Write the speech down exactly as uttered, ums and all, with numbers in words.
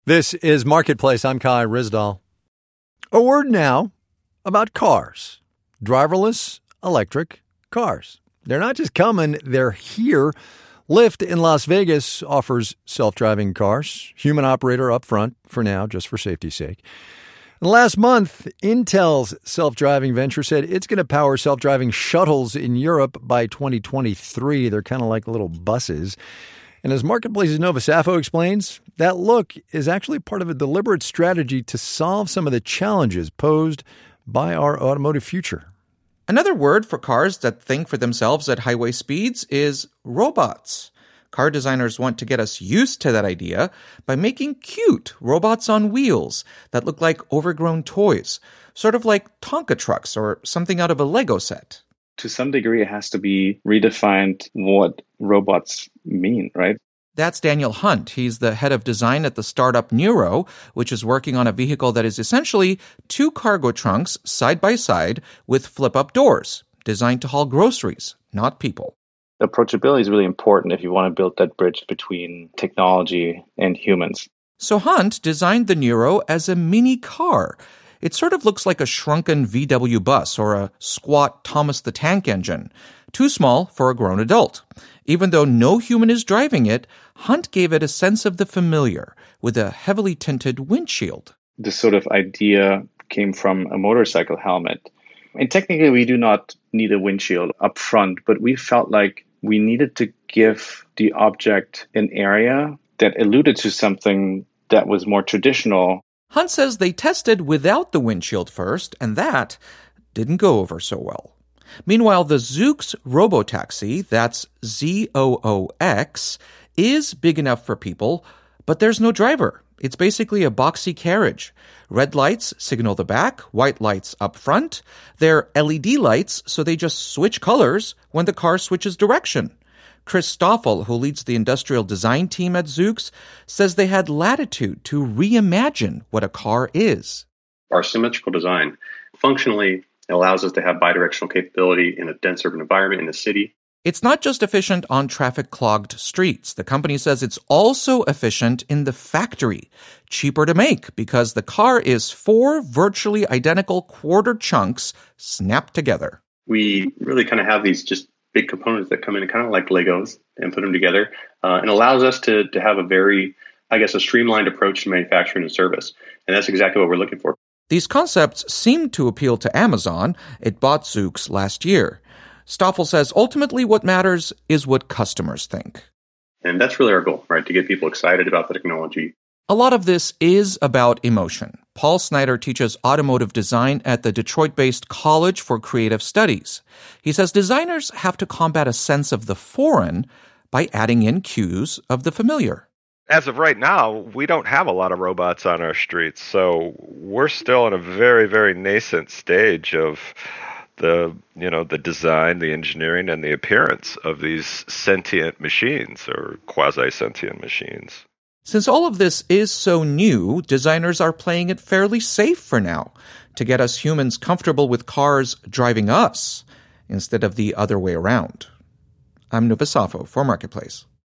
This is Marketplace. I'm Kai Rizdal. A word now about cars. Driverless electric cars. They're not just coming, they're here. Lyft in Las Vegas offers self-driving cars. Human operator up front for now, just for safety's sake. And last month, Intel's self-driving venture said it's going to power self-driving shuttles in Europe by twenty twenty-three. They're kind of like little buses. And as Marketplace's Nova Safo explains, that look is actually part of a deliberate strategy to solve some of the challenges posed by our automotive future. Another word for cars that think for themselves at highway speeds is robots. Car designers want to get us used to that idea by making cute robots on wheels that look like overgrown toys, sort of like Tonka trucks or something out of a Lego set. To some degree, it has to be redefined what robots mean, right? That's Daniel Hunt. He's the head of design at the startup Nuro, which is working on a vehicle that is essentially two cargo trunks side by side with flip-up doors, designed to haul groceries, not people. Approachability is really important if you want to build that bridge between technology and humans. So Hunt designed the Nuro as a mini car. It sort of looks like a shrunken V W bus or a squat Thomas the Tank Engine, too small for a grown adult. Even though no human is driving it, Hunt gave it a sense of the familiar with a heavily tinted windshield. This sort of idea came from a motorcycle helmet. And technically, we do not need a windshield up front, but we felt like we needed to give the object an area that alluded to something that was more traditional. Hunt says they tested without the windshield first, and that didn't go over so well. Meanwhile, the Zoox Robotaxi, that's Z O O X, is big enough for people, but there's no driver. It's basically a boxy carriage. Red lights signal the back, white lights up front. They're L E D lights, so they just switch colors when the car switches direction. Chris Stoffel, who leads the industrial design team at Zoox, says they had latitude to reimagine what a car is. Our symmetrical design functionally allows us to have bidirectional capability in a dense urban environment in the city. It's not just efficient on traffic-clogged streets. The company says it's also efficient in the factory. Cheaper to make because the car is four virtually identical quarter chunks snapped together. We really kind of have these just big components that come in kind of like Legos and put them together. Uh, and allows us to, to have a very, I guess, a streamlined approach to manufacturing and service. And that's exactly what we're looking for. These concepts seem to appeal to Amazon. It bought Zoox last year. Stoffel says ultimately what matters is what customers think. And that's really our goal, right? To get people excited about the technology. A lot of this is about emotion. Paul Snyder teaches automotive design at the Detroit-based College for Creative Studies. He says designers have to combat a sense of the foreign by adding in cues of the familiar. As of right now, we don't have a lot of robots on our streets, so we're still in a very, very nascent stage of the, you know, the design, the engineering, and the appearance of these sentient machines or quasi-sentient machines. Since all of this is so new, designers are playing it fairly safe for now to get us humans comfortable with cars driving us instead of the other way around. I'm Nova Safo for Marketplace.